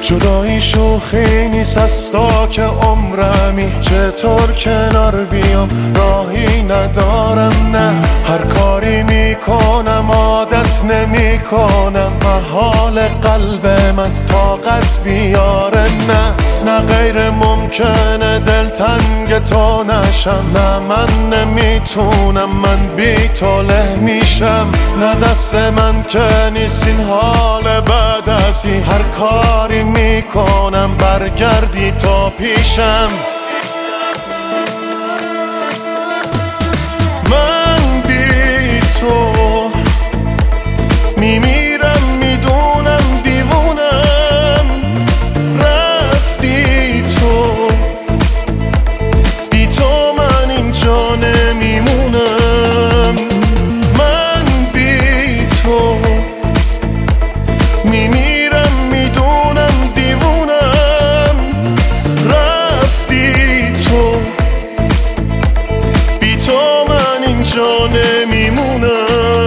جدایی شوخی نیست از تا که عمرمی، چطور کنار بیام راهی ندارم. نه هر کاری میکنم عادت نمی کنم، محال قلب من طاقت بیاره. نه غیر ممکنه دلتنگ تو نشم، نه من نمیتونم من بی تو له میشم. نه دست من که نیست این حال بعد از این، هر کاری میکنم برگردی تا پیشم. من بی تو میمیرم، میدونم دیوونم، رفتی تو، بی تو من اینجا نمیمونم. من بی تو میمیرم، میدونم دیوونم، رفتی تو، بی تو من اینجا نمیمونم.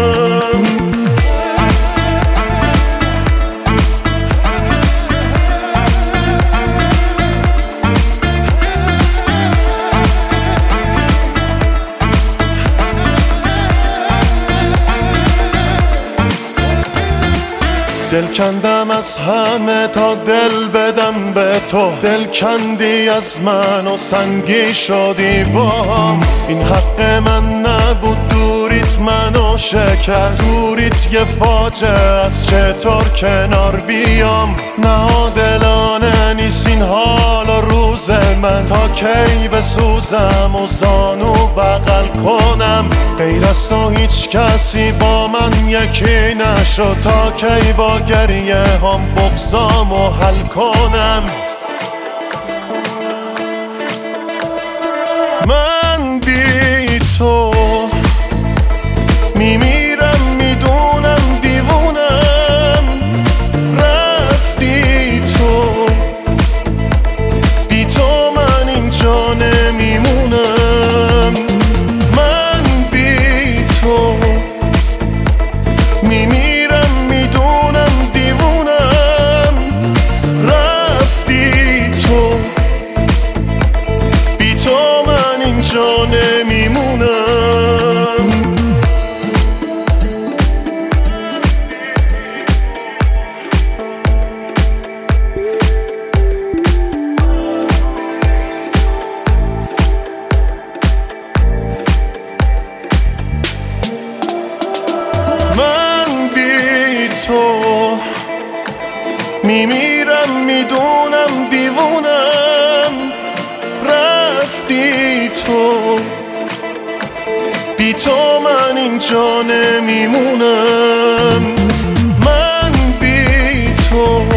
دل کندم از همه تا دل بدم به تو، دل کندی از من و سنگی شدی باهم. این حق من نبود، دوریت منو شکست، دوریت یه فاجعه از، چطور کنار بیام. نادلانه نیست این حال و روز من، تا کی بسوزم و زانو بغل کنم. غیر از تو هیچ کسی با من یکی نشد، تا کی با گریه هم بغضامو حل کنم. من بی تو میمیرم، میدونم دیوونم، رفتی تو، بی تو من اینجا نمیمونم. من بی تو میمیرم، میدونم دیوونم، رفتی تو، بی تو من اینجا نمیمونم. من بی تو میمیرم، میدونم دیوونم، رفتی تو، بی تو من اینجا نمیمونم. من بی تو